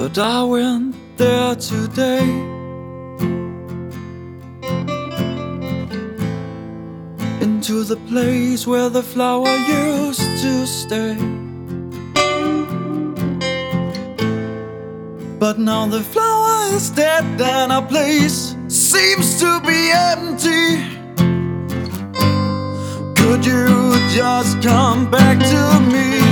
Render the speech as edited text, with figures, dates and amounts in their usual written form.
But I went there today, into the place where the flower used to stay. But now the flower is dead and our place seems to be empty. Could you just come back to me?